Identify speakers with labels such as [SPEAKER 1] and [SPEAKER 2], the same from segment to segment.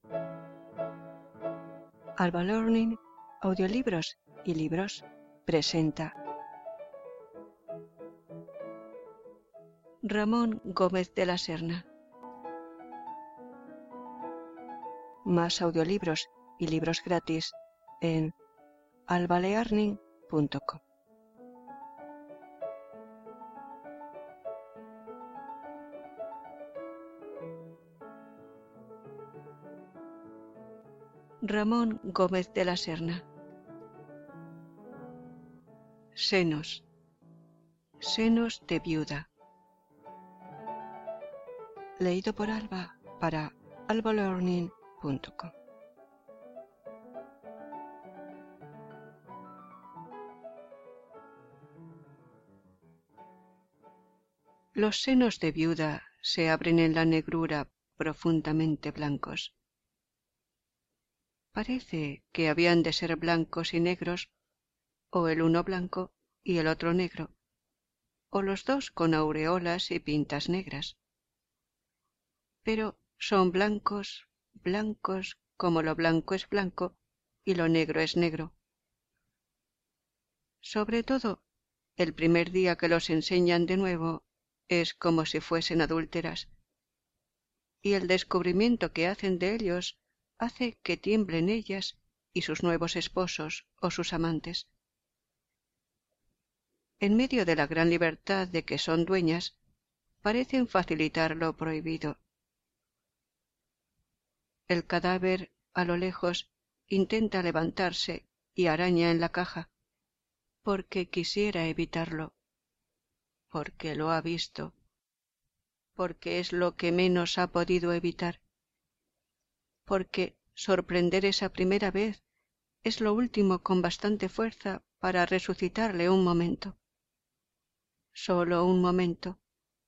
[SPEAKER 1] Alba Learning, audiolibros y libros presenta Ramón Gómez de la Serna. Más audiolibros y libros gratis en albalearning.com. Ramón Gómez de la Serna. Senos. Senos de viuda. Leído por Alba para albalearning.com. Los senos de viuda se abren en la negrura profundamente blancos. Parece que habían de ser blancos y negros, o el uno blanco y el otro negro, o los dos con aureolas y pintas negras. Pero son blancos, blancos como lo blanco es blanco y lo negro es negro. Sobre todo, el primer día que los enseñan de nuevo es como si fuesen adúlteras, y el descubrimiento que hacen de ellos hace que tiemblen ellas y sus nuevos esposos o sus amantes. En medio de la gran libertad de que son dueñas, parecen facilitar lo prohibido. El cadáver, a lo lejos, intenta levantarse y araña en la caja, porque quisiera evitarlo, porque lo ha visto, porque es lo que menos ha podido evitar, porque sorprender esa primera vez es lo último con bastante fuerza para resucitarle un momento. Solo un momento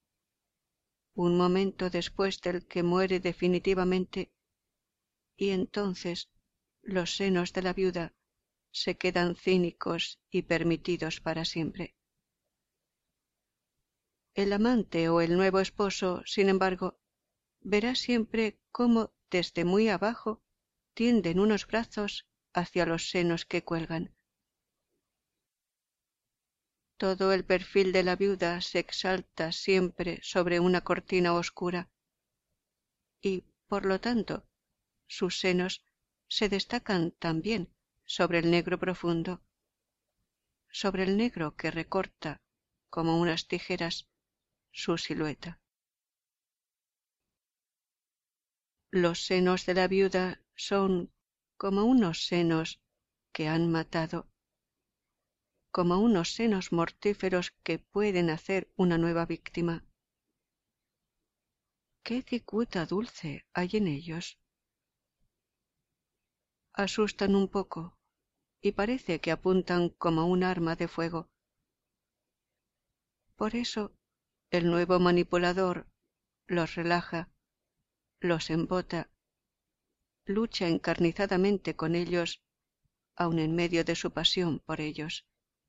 [SPEAKER 1] después del que muere definitivamente, y entonces los senos de la viuda se quedan cínicos y permitidos para siempre. El amante o el nuevo esposo, sin embargo, verá siempre cómo desde muy abajo tienden unos brazos hacia los senos que cuelgan. Todo el perfil de la viuda se exalta siempre sobre una cortina oscura y, por lo tanto, sus senos se destacan también sobre el negro profundo, sobre el negro que recorta, como unas tijeras, su silueta. Los senos de la viuda son como unos senos que han matado, como unos senos mortíferos que pueden hacer una nueva víctima. ¿Qué cicuta dulce hay en ellos? Asustan un poco y parece que apuntan como un arma de fuego. Por eso el nuevo manipulador los relaja, los embota, lucha encarnizadamente con ellos, aun en medio de su pasión por ellos.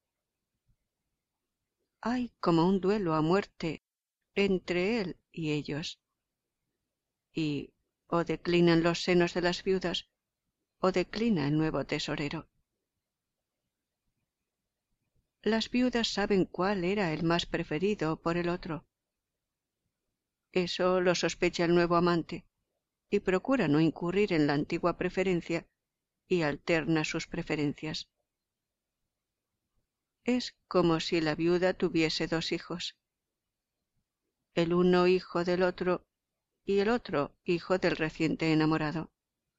[SPEAKER 1] Hay como un duelo a muerte entre él y ellos, y o declinan los senos de las viudas o declina el nuevo tesorero. Las viudas saben cuál era el más preferido por el otro. Eso lo sospecha el nuevo amante, y procura no incurrir en la antigua preferencia y alterna sus preferencias. Es como si la viuda tuviese dos hijos, el uno hijo del otro y el otro hijo del reciente enamorado.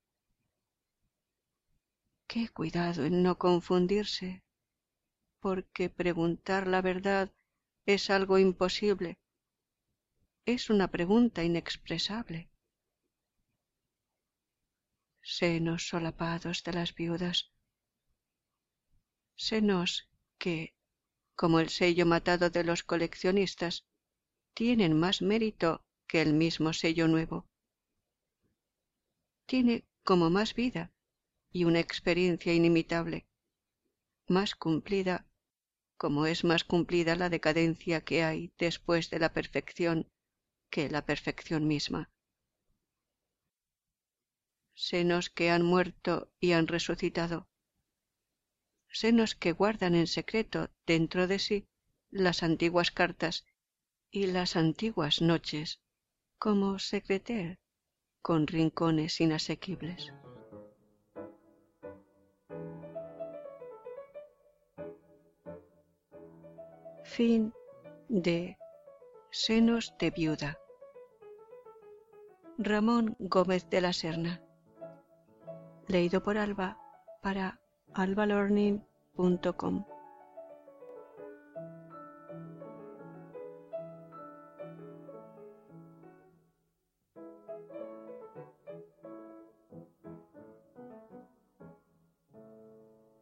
[SPEAKER 1] Qué cuidado en no confundirse, porque preguntar la verdad es algo imposible, es una pregunta inexpresable. Senos solapados de las viudas, senos que, como el sello matado de los coleccionistas, tienen más mérito que el mismo sello nuevo. Tiene como más vida y una experiencia inimitable, más cumplida, como es más cumplida la decadencia que hay después de la perfección que la perfección misma. senos que han muerto y han resucitado, senos que guardan en secreto dentro de sí las antiguas cartas y las antiguas noches, como secreter con rincones inasequibles. Fin de Senos de viuda. Ramón Gómez de la Serna. Leído por Alba para albalearning.com.